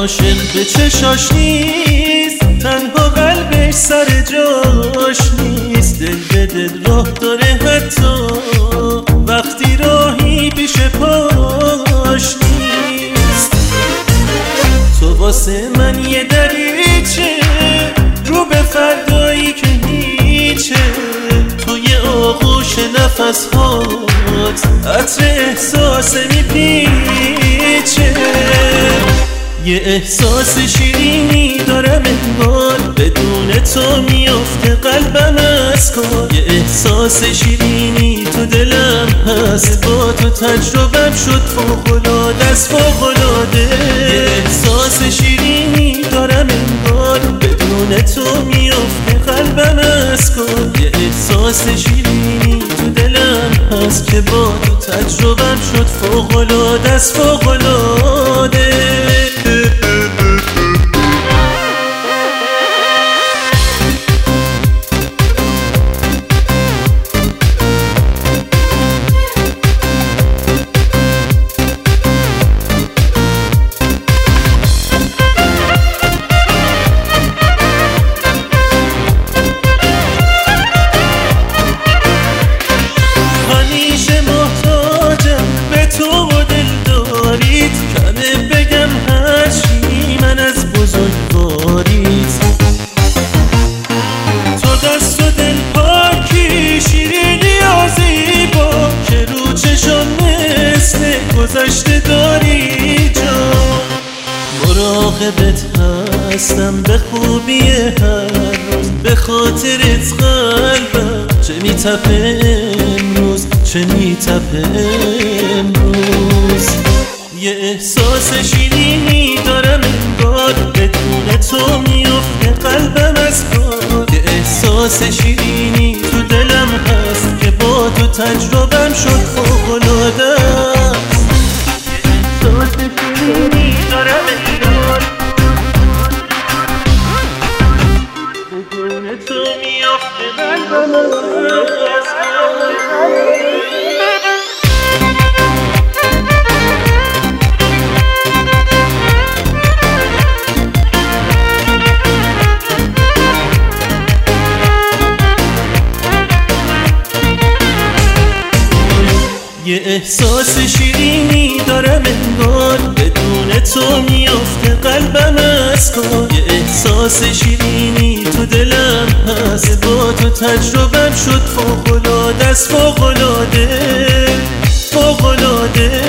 عاشق به چشاش نیست، تنها قلبش سر جاش نیست. دل به دل راه داره حتی وقتی راهی پیش پاش نیست. تو واسه من یه دریچه رو به فردایی که هیچه، توی آغوش نفس هات عطر احساس میپیچه. یه احساس شیرینی دارم انگار بدون تو میافته قلبم از کار. یه احساس شیرینی تو دلم هست، با تو تجربم شد فوق‌العاده است فوق‌العاده. یه احساس شیرینی دارم انگار بدون تو میافته قلبم از کار. یه احساس شیرینی تو دلم هست که با تو تجربم شد فوق‌العاده است فوق‌العاده. گذشته داری جا، مراقبت هستم به خوبی هر روز، به خاطرت قلبم چه میتپه امروز چه میتپه امروز. یه احساس شیرینی دارم انگار بدون تو میافته قلبم از کار. یه احساس شیرینی تو دلم هست که با تو تجربم شد فوق‌العاده. دارم انگار بدون تو میافته قلبم از یه احساس شیرینی دارم انگار بدون تو میافته قلبم از کار. یه احساس شیرینی تو دلم هست، با تو تجربم شد فوق‌العاده است فوق‌العاده فوق‌العاده.